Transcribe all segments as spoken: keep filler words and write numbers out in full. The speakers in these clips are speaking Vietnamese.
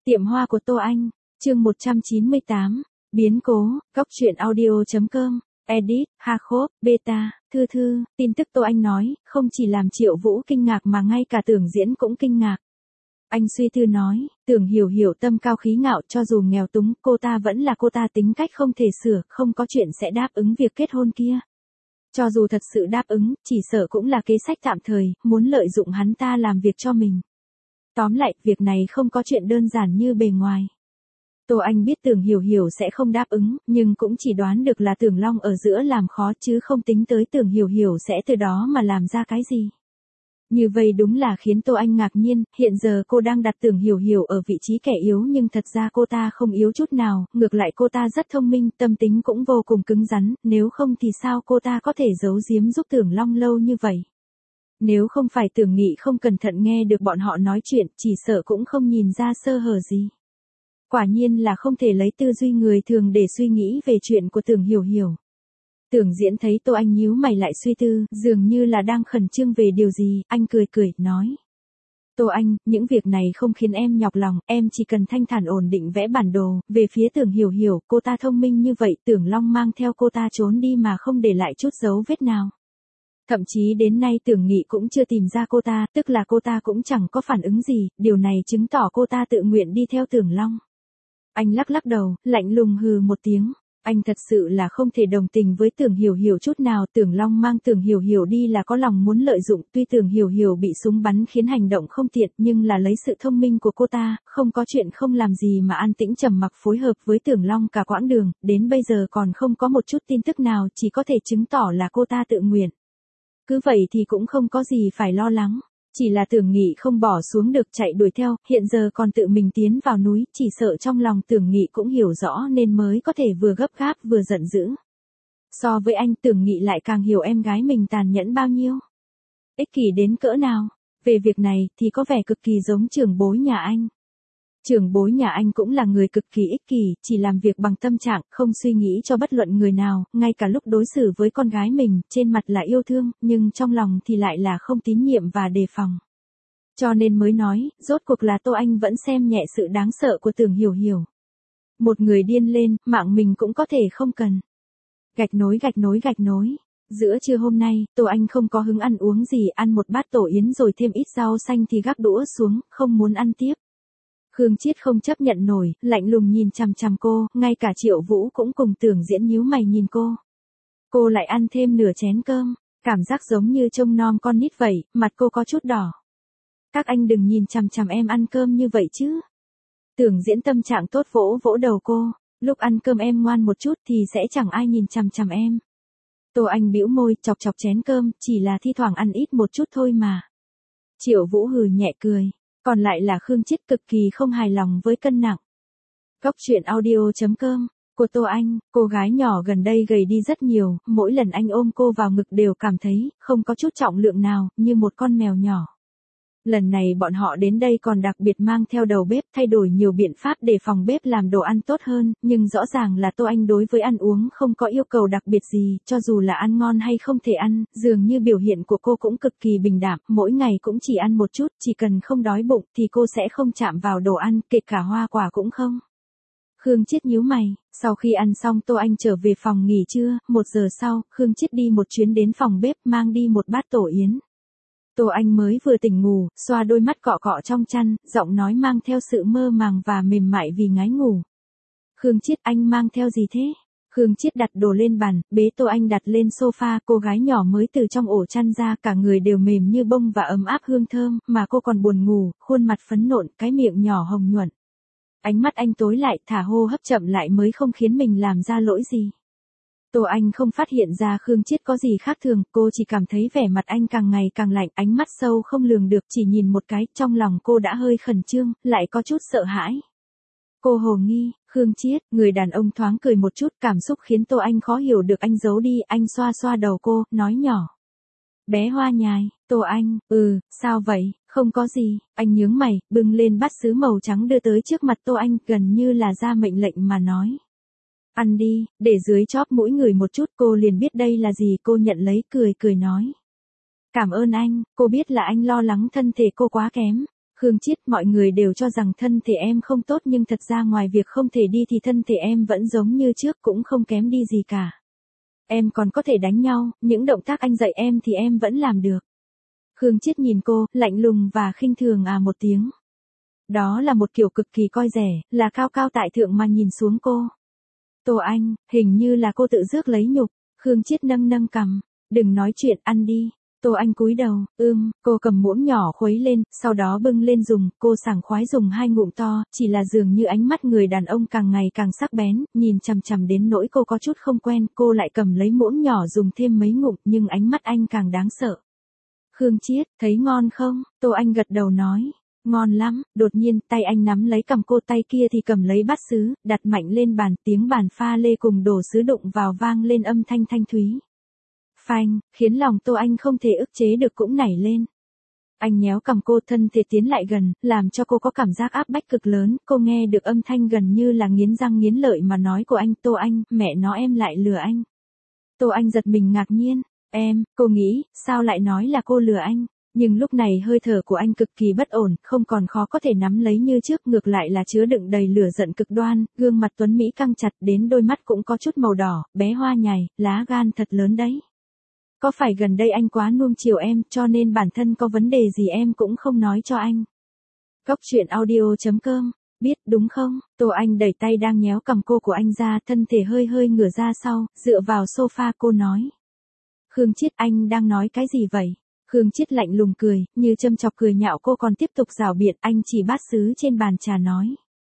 Tiệm hoa của Tô Anh, chương một trăm chín mươi tám, biến cố, góc truyện audio chấm com, edit, Jacob, beta, thư thư, tin tức Tô Anh nói, không chỉ làm Triệu Vũ kinh ngạc mà ngay cả Tưởng Diễn cũng kinh ngạc. Anh suy tư nói, Tưởng Hiểu Hiểu tâm cao khí ngạo, cho dù nghèo túng, cô ta vẫn là cô ta, tính cách không thể sửa, không có chuyện sẽ đáp ứng việc kết hôn kia. Cho dù thật sự đáp ứng, chỉ sợ cũng là kế sách tạm thời, muốn lợi dụng hắn ta làm việc cho mình. Tóm lại, việc này không có chuyện đơn giản như bề ngoài. Tô Anh biết Tưởng Hiểu Hiểu sẽ không đáp ứng, nhưng cũng chỉ đoán được là Tưởng Long ở giữa làm khó chứ không tính tới Tưởng Hiểu Hiểu sẽ từ đó mà làm ra cái gì. Như vậy đúng là khiến Tô Anh ngạc nhiên, hiện giờ cô đang đặt Tưởng Hiểu Hiểu ở vị trí kẻ yếu nhưng thật ra cô ta không yếu chút nào, ngược lại cô ta rất thông minh, tâm tính cũng vô cùng cứng rắn, nếu không thì sao cô ta có thể giấu giếm giúp Tưởng Long lâu như vậy. Nếu không phải Tưởng Nghị không cẩn thận nghe được bọn họ nói chuyện, chỉ sợ cũng không nhìn ra sơ hở gì. Quả nhiên là không thể lấy tư duy người thường để suy nghĩ về chuyện của Tưởng Hiểu Hiểu. Tưởng Diễn thấy Tô Anh nhíu mày lại suy tư, dường như là đang khẩn trương về điều gì, anh cười cười, nói. Tô Anh, những việc này không khiến em nhọc lòng, em chỉ cần thanh thản ổn định vẽ bản đồ, về phía Tưởng Hiểu Hiểu, cô ta thông minh như vậy, Tưởng Long mang theo cô ta trốn đi mà không để lại chút dấu vết nào. Thậm chí đến nay Tưởng Nghị cũng chưa tìm ra cô ta, tức là cô ta cũng chẳng có phản ứng gì, điều này chứng tỏ cô ta tự nguyện đi theo Tưởng Long. Anh lắc lắc đầu, lạnh lùng hừ một tiếng. Anh thật sự là không thể đồng tình với Tưởng Hiểu Hiểu chút nào, Tưởng Long mang Tưởng Hiểu Hiểu đi là có lòng muốn lợi dụng, tuy Tưởng Hiểu Hiểu bị súng bắn khiến hành động không tiện, nhưng là lấy sự thông minh của cô ta, không có chuyện không làm gì mà an tĩnh trầm mặc phối hợp với Tưởng Long cả quãng đường, đến bây giờ còn không có một chút tin tức nào, chỉ có thể chứng tỏ là cô ta tự nguyện. Cứ vậy thì cũng không có gì phải lo lắng. Chỉ là Tưởng Nghị không bỏ xuống được chạy đuổi theo, hiện giờ còn tự mình tiến vào núi, chỉ sợ trong lòng Tưởng Nghị cũng hiểu rõ nên mới có thể vừa gấp gáp vừa giận dữ. So với anh, Tưởng Nghị lại càng hiểu em gái mình tàn nhẫn bao nhiêu. Ích kỷ đến cỡ nào. Về việc này thì có vẻ cực kỳ giống trưởng bối nhà anh. Trưởng bối nhà anh cũng là người cực kỳ ích kỷ, chỉ làm việc bằng tâm trạng, không suy nghĩ cho bất luận người nào, ngay cả lúc đối xử với con gái mình, trên mặt là yêu thương, nhưng trong lòng thì lại là không tín nhiệm và đề phòng. Cho nên mới nói, rốt cuộc là Tô Anh vẫn xem nhẹ sự đáng sợ của Tưởng Hiểu Hiểu. Một người điên lên, mạng mình cũng có thể không cần. Gạch nối gạch nối gạch nối. Giữa trưa hôm nay, Tô Anh không có hứng ăn uống gì, ăn một bát tổ yến rồi thêm ít rau xanh thì gác đũa xuống, không muốn ăn tiếp. Khương Chiết không chấp nhận nổi, lạnh lùng nhìn chằm chằm cô, ngay cả Triệu Vũ cũng cùng Tưởng Diễn nhíu mày nhìn cô. Cô lại ăn thêm nửa chén cơm, cảm giác giống như trông nom con nít vậy, mặt cô có chút đỏ. Các anh đừng nhìn chằm chằm em ăn cơm như vậy chứ. Tưởng Diễn tâm trạng tốt vỗ vỗ đầu cô, lúc ăn cơm em ngoan một chút thì sẽ chẳng ai nhìn chằm chằm em. Tô Anh bĩu môi, chọc chọc chén cơm, chỉ là thi thoảng ăn ít một chút thôi mà. Triệu Vũ hừ nhẹ cười. Còn lại là Khương Chiết cực kỳ không hài lòng với cân nặng. Góc truyện audio chấm com, của Tô Anh, cô gái nhỏ gần đây gầy đi rất nhiều, mỗi lần anh ôm cô vào ngực đều cảm thấy, không có chút trọng lượng nào, như một con mèo nhỏ. Lần này bọn họ đến đây còn đặc biệt mang theo đầu bếp, thay đổi nhiều biện pháp để phòng bếp làm đồ ăn tốt hơn, nhưng rõ ràng là Tô Anh đối với ăn uống không có yêu cầu đặc biệt gì, cho dù là ăn ngon hay không thể ăn, dường như biểu hiện của cô cũng cực kỳ bình đạm, mỗi ngày cũng chỉ ăn một chút, chỉ cần không đói bụng thì cô sẽ không chạm vào đồ ăn, kể cả hoa quả cũng không. Khương Chiết nhíu mày, sau khi ăn xong Tô Anh trở về phòng nghỉ trưa, một giờ sau, Khương Chiết đi một chuyến đến phòng bếp mang đi một bát tổ yến. Tô Anh mới vừa tỉnh ngủ, xoa đôi mắt cọ cọ trong chăn, giọng nói mang theo sự mơ màng và mềm mại vì ngái ngủ. Khương Chiết, anh mang theo gì thế? Khương Chiết đặt đồ lên bàn, bế Tô Anh đặt lên sofa, cô gái nhỏ mới từ trong ổ chăn ra, cả người đều mềm như bông và ấm áp hương thơm, mà cô còn buồn ngủ, khuôn mặt phấn nộn, cái miệng nhỏ hồng nhuận. Ánh mắt anh tối lại, thả hô hấp chậm lại mới không khiến mình làm ra lỗi gì. Tô Anh không phát hiện ra Khương Chiết có gì khác thường, cô chỉ cảm thấy vẻ mặt anh càng ngày càng lạnh, ánh mắt sâu không lường được, chỉ nhìn một cái, trong lòng cô đã hơi khẩn trương, lại có chút sợ hãi. Cô hồ nghi, Khương Chiết, người đàn ông thoáng cười một chút, cảm xúc khiến Tô Anh khó hiểu được anh giấu đi, anh xoa xoa đầu cô, nói nhỏ. Bé hoa nhài, Tô Anh, ừ, sao vậy, không có gì, anh nhướng mày, bưng lên bát sứ màu trắng đưa tới trước mặt Tô Anh, gần như là ra mệnh lệnh mà nói. Ăn đi, để dưới chóp mũi người một chút, cô liền biết đây là gì, cô nhận lấy cười cười nói. Cảm ơn anh, cô biết là anh lo lắng thân thể cô quá kém. Khương Chiết, mọi người đều cho rằng thân thể em không tốt nhưng thật ra ngoài việc không thể đi thì thân thể em vẫn giống như trước cũng không kém đi gì cả. Em còn có thể đánh nhau, những động tác anh dạy em thì em vẫn làm được. Khương Chiết nhìn cô, lạnh lùng và khinh thường à một tiếng. Đó là một kiểu cực kỳ coi rẻ, là cao cao tại thượng mà nhìn xuống cô. Tô Anh, hình như là cô tự rước lấy nhục. Khương Chiết nâng nâng cằm. Đừng nói chuyện, ăn đi. Tô Anh cúi đầu, ưm, cô cầm muỗng nhỏ khuấy lên, sau đó bưng lên dùng, cô sảng khoái dùng hai ngụm to, chỉ là dường như ánh mắt người đàn ông càng ngày càng sắc bén, nhìn chằm chằm đến nỗi cô có chút không quen, cô lại cầm lấy muỗng nhỏ dùng thêm mấy ngụm, nhưng ánh mắt anh càng đáng sợ. Khương Chiết, thấy ngon không? Tô Anh gật đầu nói. Ngon lắm, đột nhiên tay anh nắm lấy cầm cô, tay kia thì cầm lấy bát sứ, đặt mạnh lên bàn, tiếng bàn pha lê cùng đổ sứ đụng vào vang lên âm thanh thanh thúy. Phanh, khiến lòng Tô Anh không thể ức chế được cũng nảy lên. Anh nhéo cầm cô, thân thể tiến lại gần, làm cho cô có cảm giác áp bách cực lớn, cô nghe được âm thanh gần như là nghiến răng nghiến lợi mà nói của anh. Tô Anh, mẹ nó em lại lừa anh. Tô Anh giật mình ngạc nhiên, em, cô nghĩ, sao lại nói là cô lừa anh? Nhưng lúc này hơi thở của anh cực kỳ bất ổn, không còn khó có thể nắm lấy như trước, ngược lại là chứa đựng đầy lửa giận cực đoan, gương mặt tuấn Mỹ căng chặt đến đôi mắt cũng có chút màu đỏ, bé hoa nhài, lá gan thật lớn đấy. Có phải gần đây anh quá nuông chiều em, cho nên bản thân có vấn đề gì em cũng không nói cho anh? Góc truyện audio chấm com, biết đúng không? Tô Anh đẩy tay đang nhéo cầm cô của anh ra, thân thể hơi hơi ngửa ra sau, dựa vào sofa cô nói. Khương Chiết, anh đang nói cái gì vậy? Khương Chiết lạnh lùng cười, như châm chọc cười nhạo cô còn tiếp tục giảo biện, anh chỉ bát sứ trên bàn trà nói.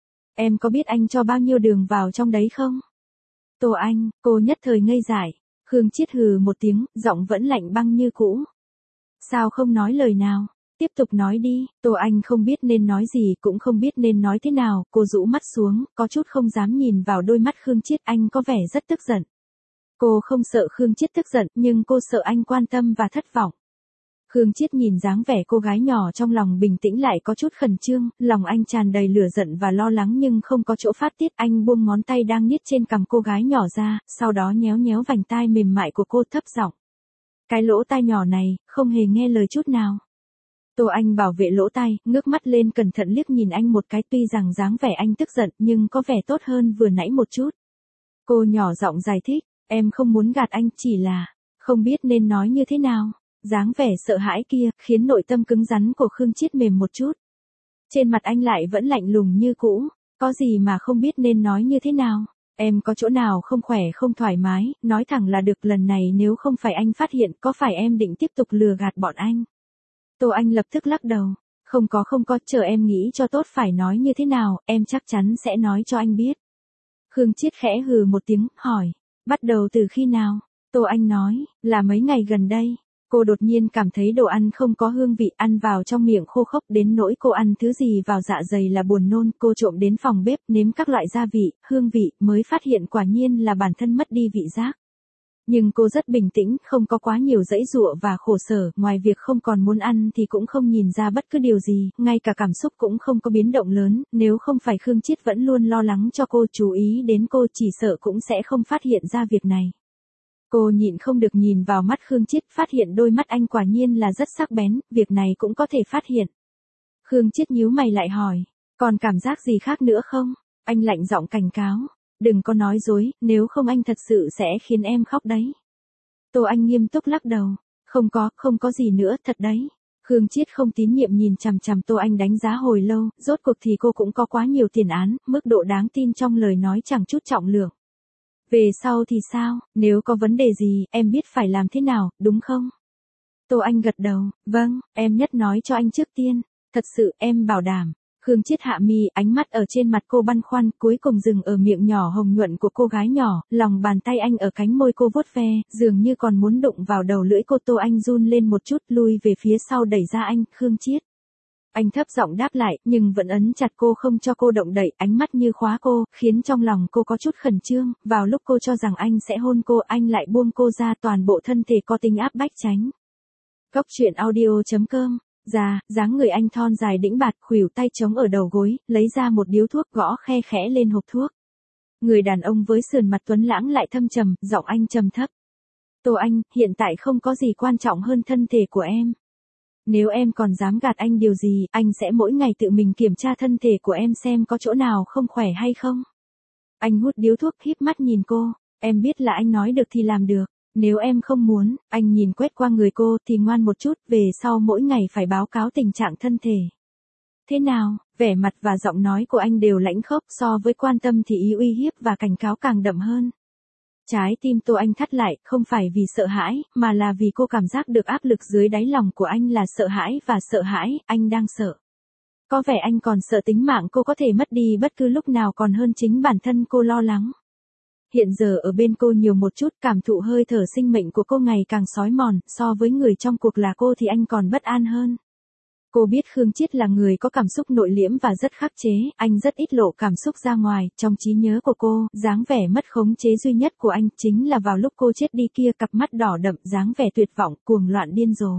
Em có biết anh cho bao nhiêu đường vào trong đấy không? Tô Anh, cô nhất thời ngây dại. Khương Chiết hừ một tiếng, giọng vẫn lạnh băng như cũ. Sao không nói lời nào? Tiếp tục nói đi. Tô Anh không biết nên nói gì, cũng không biết nên nói thế nào, cô rũ mắt xuống, có chút không dám nhìn vào đôi mắt Khương Chiết, anh có vẻ rất tức giận. Cô không sợ Khương Chiết tức giận, nhưng cô sợ anh quan tâm và thất vọng. Khương Chiết nhìn dáng vẻ cô gái nhỏ trong lòng bình tĩnh lại có chút khẩn trương, lòng anh tràn đầy lửa giận và lo lắng nhưng không có chỗ phát tiết, anh buông ngón tay đang niết trên cằm cô gái nhỏ ra, sau đó nhéo nhéo vành tai mềm mại của cô, thấp giọng. Cái lỗ tai nhỏ này, không hề nghe lời chút nào. Tô Anh bảo vệ lỗ tai, ngước mắt lên cẩn thận liếc nhìn anh một cái, tuy rằng dáng vẻ anh tức giận nhưng có vẻ tốt hơn vừa nãy một chút. Cô nhỏ giọng giải thích, em không muốn gạt anh, chỉ là, không biết nên nói như thế nào. Dáng vẻ sợ hãi kia, khiến nội tâm cứng rắn của Khương Chiết mềm một chút. Trên mặt anh lại vẫn lạnh lùng như cũ, có gì mà không biết nên nói như thế nào. Em có chỗ nào không khỏe không thoải mái, nói thẳng là được, lần này nếu không phải anh phát hiện, có phải em định tiếp tục lừa gạt bọn anh? Tô Anh lập tức lắc đầu, không có không có, chờ em nghĩ cho tốt phải nói như thế nào, em chắc chắn sẽ nói cho anh biết. Khương Chiết khẽ hừ một tiếng, hỏi, bắt đầu từ khi nào? Tô Anh nói, là mấy ngày gần đây. Cô đột nhiên cảm thấy đồ ăn không có hương vị, ăn vào trong miệng khô khốc đến nỗi cô ăn thứ gì vào dạ dày là buồn nôn, cô trộm đến phòng bếp nếm các loại gia vị, hương vị, mới phát hiện quả nhiên là bản thân mất đi vị giác. Nhưng cô rất bình tĩnh, không có quá nhiều giãy giụa và khổ sở, ngoài việc không còn muốn ăn thì cũng không nhìn ra bất cứ điều gì, ngay cả cảm xúc cũng không có biến động lớn, nếu không phải Khương Chiết vẫn luôn lo lắng cho cô, chú ý đến cô, chỉ sợ cũng sẽ không phát hiện ra việc này. Cô nhịn không được nhìn vào mắt Khương Chiết, phát hiện đôi mắt anh quả nhiên là rất sắc bén, việc này cũng có thể phát hiện. Khương Chiết nhíu mày lại hỏi, còn cảm giác gì khác nữa không? Anh lạnh giọng cảnh cáo, đừng có nói dối, nếu không anh thật sự sẽ khiến em khóc đấy. Tô Anh nghiêm túc lắc đầu, không có, không có gì nữa, thật đấy. Khương Chiết không tín nhiệm nhìn chằm chằm Tô Anh đánh giá hồi lâu, rốt cuộc thì cô cũng có quá nhiều tiền án, mức độ đáng tin trong lời nói chẳng chút trọng lượng. Về sau thì sao, nếu có vấn đề gì, em biết phải làm thế nào, đúng không? Tô Anh gật đầu, vâng, em nhất nói cho anh trước tiên, thật sự, em bảo đảm. Khương Chiết hạ mi, ánh mắt ở trên mặt cô băn khoăn, cuối cùng dừng ở miệng nhỏ hồng nhuận của cô gái nhỏ, lòng bàn tay anh ở cánh môi cô vuốt ve, dường như còn muốn đụng vào đầu lưỡi cô. Tô Anh run lên một chút, lui về phía sau đẩy ra anh, Khương Chiết. Anh thấp giọng đáp lại, nhưng vẫn ấn chặt cô không cho cô động đậy, ánh mắt như khóa cô, khiến trong lòng cô có chút khẩn trương, vào lúc cô cho rằng anh sẽ hôn cô, anh lại buông cô ra, toàn bộ thân thể có tính áp bách tránh. Góc truyện audio chấm com, già, dáng người anh thon dài đĩnh bạt, khuỷu tay chống ở đầu gối, lấy ra một điếu thuốc, gõ khe khẽ lên hộp thuốc. Người đàn ông với sườn mặt tuấn lãng lại thâm trầm, giọng anh trầm thấp. Tô Anh, hiện tại không có gì quan trọng hơn thân thể của em. Nếu em còn dám gạt anh điều gì, anh sẽ mỗi ngày tự mình kiểm tra thân thể của em xem có chỗ nào không khỏe hay không. Anh hút điếu thuốc híp mắt nhìn cô, em biết là anh nói được thì làm được. Nếu em không muốn, anh nhìn quét qua người cô thì ngoan một chút, về sau mỗi ngày phải báo cáo tình trạng thân thể. Thế nào, vẻ mặt và giọng nói của anh đều lãnh khốc, so với quan tâm thì ý uy hiếp và cảnh cáo càng đậm hơn. Trái tim Tô Anh thắt lại, không phải vì sợ hãi, mà là vì cô cảm giác được áp lực dưới đáy lòng của anh là sợ hãi và sợ hãi, anh đang sợ. Có vẻ anh còn sợ tính mạng cô có thể mất đi bất cứ lúc nào còn hơn chính bản thân cô lo lắng. Hiện giờ ở bên cô nhiều một chút, cảm thụ hơi thở sinh mệnh của cô ngày càng xói mòn, so với người trong cuộc là cô thì anh còn bất an hơn. Cô biết Khương Chiết là người có cảm xúc nội liễm và rất khắc chế, anh rất ít lộ cảm xúc ra ngoài, trong trí nhớ của cô, dáng vẻ mất khống chế duy nhất của anh chính là vào lúc cô chết đi kia, cặp mắt đỏ đậm, dáng vẻ tuyệt vọng, cuồng loạn điên rồ.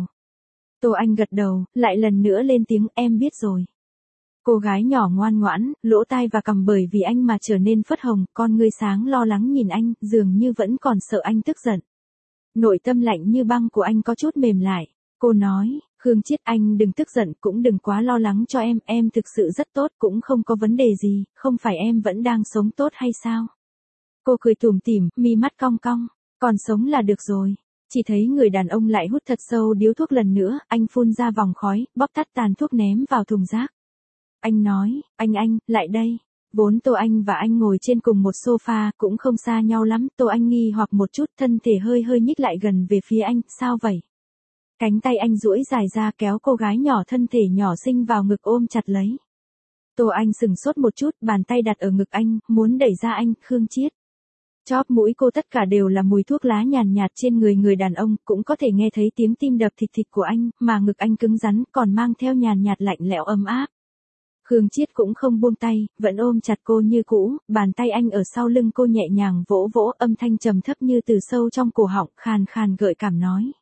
Tô Anh gật đầu, lại lần nữa lên tiếng, em biết rồi. Cô gái nhỏ ngoan ngoãn, lỗ tai và cằm bởi vì anh mà trở nên phớt hồng, con ngươi sáng lo lắng nhìn anh, dường như vẫn còn sợ anh tức giận. Nội tâm lạnh như băng của anh có chút mềm lại. Cô nói, Khương Chiết anh đừng tức giận, cũng đừng quá lo lắng cho em, em thực sự rất tốt, cũng không có vấn đề gì, không phải em vẫn đang sống tốt hay sao? Cô cười tủm tỉm, mi mắt cong cong, còn sống là được rồi. Chỉ thấy người đàn ông lại hút thật sâu điếu thuốc lần nữa, anh phun ra vòng khói, bóp tắt tàn thuốc ném vào thùng rác. Anh nói, anh anh, lại đây. Vốn Tô Anh và anh ngồi trên cùng một sofa, cũng không xa nhau lắm, Tô Anh nghi hoặc một chút, thân thể hơi hơi nhích lại gần về phía anh, sao vậy? Cánh tay anh duỗi dài ra kéo cô gái nhỏ thân thể nhỏ xinh vào ngực ôm chặt lấy. Tô Anh sừng sốt một chút, bàn tay đặt ở ngực anh, muốn đẩy ra anh, Khương Chiết. Chóp mũi cô tất cả đều là mùi thuốc lá nhàn nhạt trên người người đàn ông, cũng có thể nghe thấy tiếng tim đập thịt thịt của anh, mà ngực anh cứng rắn, còn mang theo nhàn nhạt lạnh lẽo ấm áp. Khương Chiết cũng không buông tay, vẫn ôm chặt cô như cũ, bàn tay anh ở sau lưng cô nhẹ nhàng vỗ vỗ, âm thanh trầm thấp như từ sâu trong cổ họng, khàn khàn gợi cảm nói.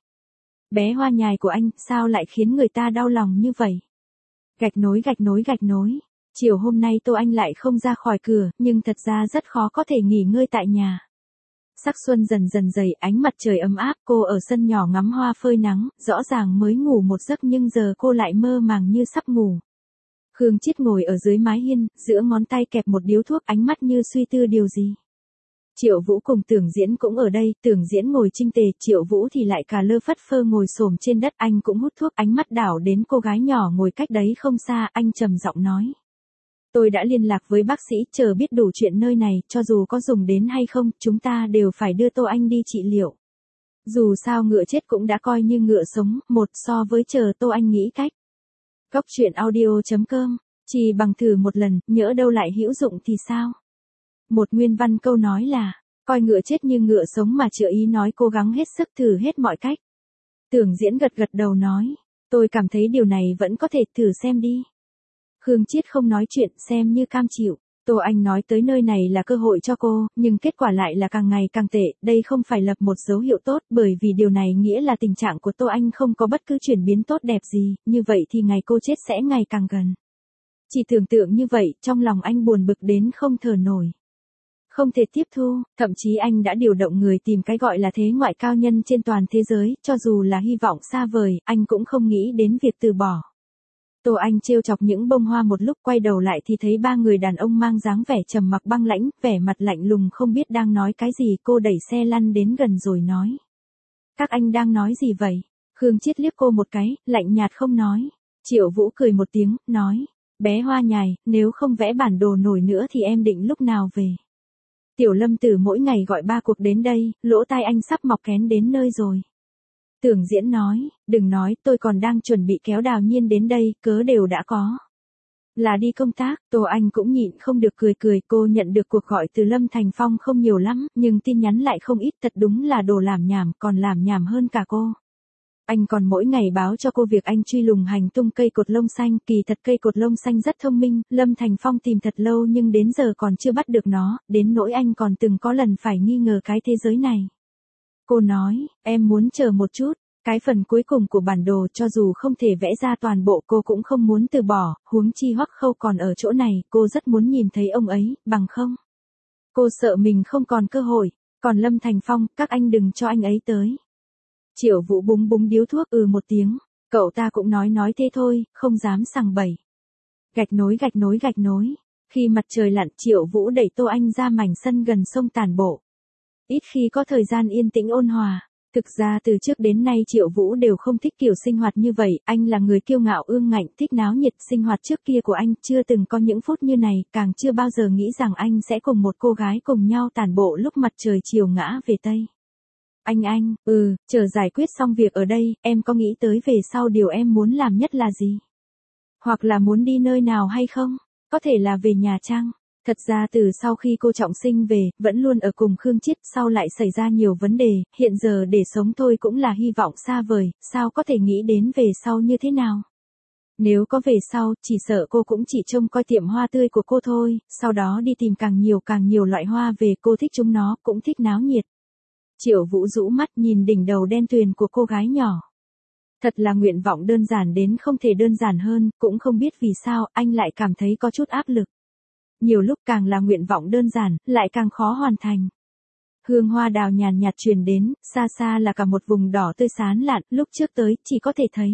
Bé hoa nhài của anh, sao lại khiến người ta đau lòng như vậy? Gạch nối gạch nối gạch nối. Chiều hôm nay Tô Anh lại không ra khỏi cửa, nhưng thật ra rất khó có thể nghỉ ngơi tại nhà. Sắc xuân dần dần dày, ánh mặt trời ấm áp, cô ở sân nhỏ ngắm hoa phơi nắng, rõ ràng mới ngủ một giấc nhưng giờ cô lại mơ màng như sắp ngủ. Khương Chiết ngồi ở dưới mái hiên, giữa ngón tay kẹp một điếu thuốc, ánh mắt như suy tư điều gì. Triệu Vũ cùng Tưởng Diễn cũng ở đây, Tưởng Diễn ngồi chinh tề, Triệu Vũ thì lại cà lơ phất phơ ngồi xổm trên đất, anh cũng hút thuốc, ánh mắt đảo đến cô gái nhỏ ngồi cách đấy không xa, anh trầm giọng nói. Tôi đã liên lạc với bác sĩ, chờ biết đủ chuyện nơi này, cho dù có dùng đến hay không, chúng ta đều phải đưa Tô Anh đi trị liệu. Dù sao ngựa chết cũng đã coi như ngựa sống, một so với chờ Tô Anh nghĩ cách. Góc truyện audio chấm com, chỉ bằng thử một lần, nhỡ đâu lại hữu dụng thì sao? Một nguyên văn câu nói là, coi ngựa chết như ngựa sống mà chữa ý nói cố gắng hết sức thử hết mọi cách. Tưởng Diễn gật gật đầu nói, tôi cảm thấy điều này vẫn có thể thử xem đi. Khương Chiết không nói chuyện, xem như cam chịu. Tô Anh nói tới nơi này là cơ hội cho cô, nhưng kết quả lại là càng ngày càng tệ, đây không phải lập một dấu hiệu tốt, bởi vì điều này nghĩa là tình trạng của Tô Anh không có bất cứ chuyển biến tốt đẹp gì, như vậy thì ngày cô chết sẽ ngày càng gần. Chỉ tưởng tượng như vậy, trong lòng anh buồn bực đến không thở nổi. Không thể tiếp thu, thậm chí anh đã điều động người tìm cái gọi là thế ngoại cao nhân trên toàn thế giới, cho dù là hy vọng xa vời, anh cũng không nghĩ đến việc từ bỏ. Tô Anh trêu chọc những bông hoa một lúc, quay đầu lại thì thấy ba người đàn ông mang dáng vẻ trầm mặc băng lãnh, vẻ mặt lạnh lùng không biết đang nói cái gì, cô đẩy xe lăn đến gần rồi nói. Các anh đang nói gì vậy? Khương Chiết liếc cô một cái, lạnh nhạt không nói. Triệu Vũ cười một tiếng, nói, bé hoa nhài, nếu không vẽ bản đồ nổi nữa thì em định lúc nào về? Tiểu Lâm Tử mỗi ngày gọi ba cuộc đến đây, lỗ tai anh sắp mọc kén đến nơi rồi. Tưởng Diễn nói, đừng nói, tôi còn đang chuẩn bị kéo Đào Nhiên đến đây, cớ đều đã có. Là đi công tác, Tô Anh cũng nhịn không được cười cười, cô nhận được cuộc gọi từ Lâm Thành Phong không nhiều lắm, nhưng tin nhắn lại không ít, thật đúng là đồ làm nhảm, còn làm nhảm hơn cả cô. Anh còn mỗi ngày báo cho cô việc anh truy lùng hành tung cây cột lông xanh, kỳ thật cây cột lông xanh rất thông minh, Lâm Thành Phong tìm thật lâu nhưng đến giờ còn chưa bắt được nó, đến nỗi anh còn từng có lần phải nghi ngờ cái thế giới này. Cô nói, em muốn chờ một chút, cái phần cuối cùng của bản đồ cho dù không thể vẽ ra toàn bộ cô cũng không muốn từ bỏ, huống chi Hoắc Khâu còn ở chỗ này, cô rất muốn nhìn thấy ông ấy, bằng không. Cô sợ mình không còn cơ hội, còn Lâm Thành Phong, các anh đừng cho anh ấy tới. Triệu Vũ búng búng điếu thuốc ừ một tiếng, Cậu ta cũng nói nói thế thôi, không dám sằng bậy. Gạch nối gạch nối gạch nối. Khi mặt trời lặn, Triệu Vũ đẩy Tô Anh ra mảnh sân gần sông tản bộ. Ít khi có thời gian yên tĩnh ôn hòa. Thực ra từ trước đến nay Triệu Vũ đều không thích kiểu sinh hoạt như vậy, anh là người kiêu ngạo ương ngạnh, thích náo nhiệt, sinh hoạt trước kia của anh chưa từng có những phút như này, càng chưa bao giờ nghĩ rằng anh sẽ cùng một cô gái cùng nhau tản bộ lúc mặt trời chiều ngã về Tây. Anh anh, ừ, chờ giải quyết xong việc ở đây, em có nghĩ tới về sau điều em muốn làm nhất là gì? Hoặc là muốn đi nơi nào hay không? Có thể là về nhà chăng? Thật ra từ sau khi cô trọng sinh về, vẫn luôn ở cùng Khương Chiết, sau lại xảy ra nhiều vấn đề, hiện giờ để sống thôi cũng là hy vọng xa vời, sao có thể nghĩ đến về sau như thế nào? Nếu có về sau, chỉ sợ cô cũng chỉ trông coi tiệm hoa tươi của cô thôi, sau đó đi tìm càng nhiều càng nhiều loại hoa về, cô thích chúng nó, cũng thích náo nhiệt. Triệu Vũ rũ mắt nhìn đỉnh đầu đen tuyền của cô gái nhỏ. Thật là nguyện vọng đơn giản đến không thể đơn giản hơn, cũng không biết vì sao anh lại cảm thấy có chút áp lực. Nhiều lúc càng là nguyện vọng đơn giản, lại càng khó hoàn thành. Hương hoa đào nhàn nhạt truyền đến, xa xa là cả một vùng đỏ tươi sán lạn, lúc trước tới, chỉ có thể thấy.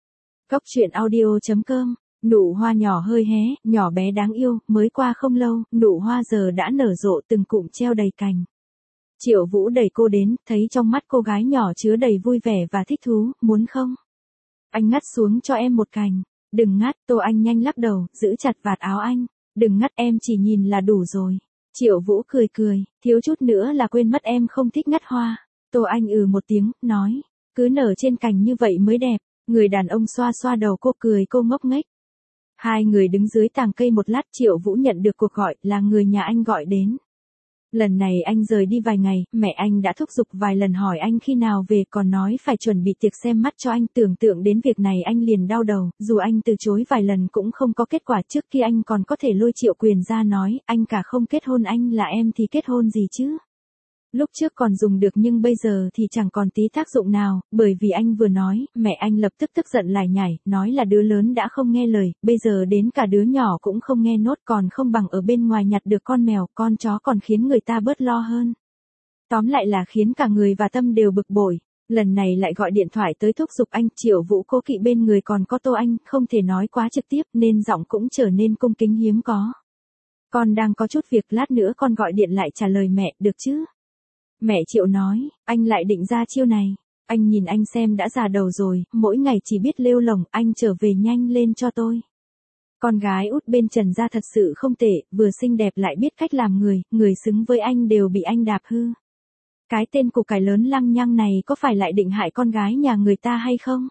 Cốc truyện audio chấm com, nụ hoa nhỏ hơi hé, nhỏ bé đáng yêu, mới qua không lâu, nụ hoa giờ đã nở rộ từng cụm treo đầy cành. Triệu Vũ đẩy cô đến, thấy trong mắt cô gái nhỏ chứa đầy vui vẻ và thích thú, muốn không? Anh ngắt xuống cho em một cành. Đừng ngắt, Tô Anh nhanh lắc đầu, giữ chặt vạt áo anh. Đừng ngắt, em chỉ nhìn là đủ rồi. Triệu Vũ cười cười, thiếu chút nữa là quên mất em không thích ngắt hoa. Tô Anh ừ một tiếng, nói, cứ nở trên cành như vậy mới đẹp. Người đàn ông xoa xoa đầu cô, cười cô ngốc nghếch. Hai người đứng dưới tàng cây một lát, Triệu Vũ nhận được cuộc gọi, là người nhà anh gọi đến. Lần này anh rời đi vài ngày, mẹ anh đã thúc giục vài lần hỏi anh khi nào về, còn nói phải chuẩn bị tiệc xem mắt cho anh. Tưởng tượng đến việc này anh liền đau đầu, dù anh từ chối vài lần cũng không có kết quả. Trước khi anh còn có thể lôi Triệu Quyền ra nói, anh cả không kết hôn, anh là em thì kết hôn gì chứ? Lúc trước còn dùng được nhưng bây giờ thì chẳng còn tí tác dụng nào, bởi vì anh vừa nói, mẹ anh lập tức tức giận lải nhải, nói là đứa lớn đã không nghe lời, bây giờ đến cả đứa nhỏ cũng không nghe nốt, còn không bằng ở bên ngoài nhặt được con mèo, con chó còn khiến người ta bớt lo hơn. Tóm lại là khiến cả người và tâm đều bực bội. Lần này lại gọi điện thoại tới thúc giục anh. Triệu Vũ cố kỵ bên người còn có Tô Anh, không thể nói quá trực tiếp nên giọng cũng trở nên cung kính hiếm có. Con đang có chút việc, lát nữa con gọi điện lại trả lời mẹ, được chứ? Mẹ Triệu nói, anh lại định ra chiêu này. Anh nhìn anh xem đã già đầu rồi, mỗi ngày chỉ biết lêu lồng, anh trở về nhanh lên cho tôi. Con gái út bên Trần gia thật sự không tệ, vừa xinh đẹp lại biết cách làm người, người xứng với anh đều bị anh đạp hư. Cái tên củ cải lớn lăng nhăng này có phải lại định hại con gái nhà người ta hay không?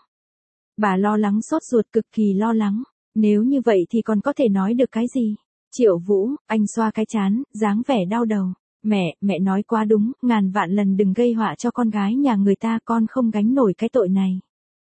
Bà lo lắng sốt ruột, cực kỳ lo lắng. Nếu như vậy thì còn có thể nói được cái gì? Triệu Vũ, anh xoa cái trán, dáng vẻ đau đầu. Mẹ, mẹ nói quá đúng, ngàn vạn lần đừng gây họa cho con gái nhà người ta, con không gánh nổi cái tội này.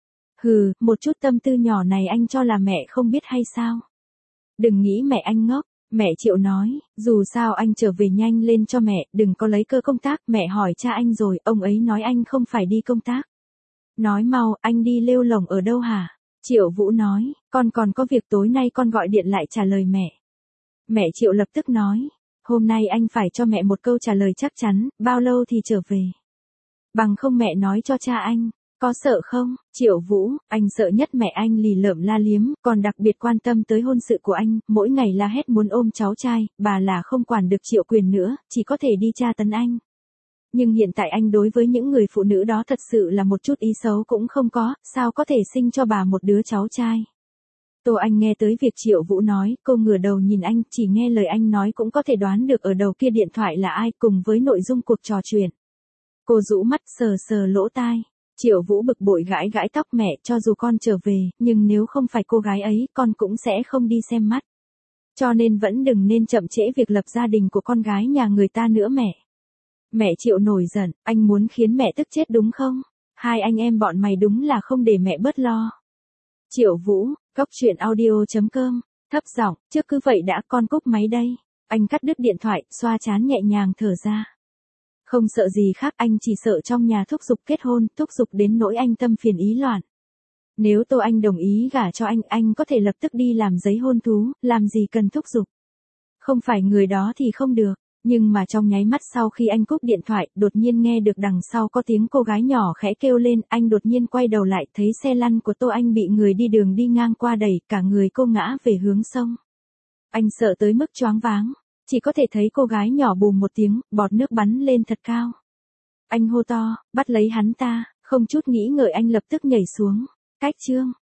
Hừ, một chút tâm tư nhỏ này anh cho là mẹ không biết hay sao? Đừng nghĩ mẹ anh ngốc, mẹ Triệu nói, dù sao anh trở về nhanh lên cho mẹ, đừng có lấy cơ công tác, mẹ hỏi cha anh rồi, ông ấy nói anh không phải đi công tác. Nói mau, anh đi lêu lồng ở đâu hả? Triệu Vũ nói, con còn có việc, tối nay con gọi điện lại trả lời mẹ. Mẹ Triệu lập tức nói, hôm nay anh phải cho mẹ một câu trả lời chắc chắn, bao lâu thì trở về. Bằng không mẹ nói cho cha anh, có sợ không? Triệu Vũ, anh sợ nhất mẹ anh lì lợm la liếm, còn đặc biệt quan tâm tới hôn sự của anh, mỗi ngày la hét muốn ôm cháu trai, bà là không quản được Triệu Quyền nữa, chỉ có thể đi tra tấn anh. Nhưng hiện tại anh đối với những người phụ nữ đó thật sự là một chút ý xấu cũng không có, sao có thể sinh cho bà một đứa cháu trai. Tô Anh nghe tới việc Triệu Vũ nói, cô ngửa đầu nhìn anh, chỉ nghe lời anh nói cũng có thể đoán được ở đầu kia điện thoại là ai, cùng với nội dung cuộc trò chuyện. Cô rũ mắt sờ sờ lỗ tai. Triệu Vũ bực bội gãi gãi tóc, mẹ, cho dù con trở về, nhưng nếu không phải cô gái ấy, con cũng sẽ không đi xem mắt. Cho nên vẫn đừng nên chậm trễ việc lập gia đình của con gái nhà người ta nữa mẹ. Mẹ Triệu nổi giận, anh muốn khiến mẹ tức chết đúng không? Hai anh em bọn mày đúng là không để mẹ bớt lo. Triệu Vũ, cốc truyện audio chấm com, thấp giọng, trước cứ vậy đã, con cúp máy đây. Anh cắt đứt điện thoại, xoa trán nhẹ nhàng thở ra. Không sợ gì khác, anh chỉ sợ trong nhà thúc giục kết hôn, thúc giục đến nỗi anh tâm phiền ý loạn. Nếu Tô Anh đồng ý gả cho anh, anh có thể lập tức đi làm giấy hôn thú, làm gì cần thúc giục. Không phải người đó thì không được. Nhưng mà trong nháy mắt sau khi anh cúp điện thoại, đột nhiên nghe được đằng sau có tiếng cô gái nhỏ khẽ kêu lên, anh đột nhiên quay đầu lại thấy xe lăn của Tô Anh bị người đi đường đi ngang qua đẩy, cả người cô ngã về hướng sông. Anh sợ tới mức choáng váng, chỉ có thể thấy cô gái nhỏ bùm một tiếng, bọt nước bắn lên thật cao. Anh hô to, bắt lấy hắn ta, không chút nghĩ ngợi anh lập tức nhảy xuống. Cách chương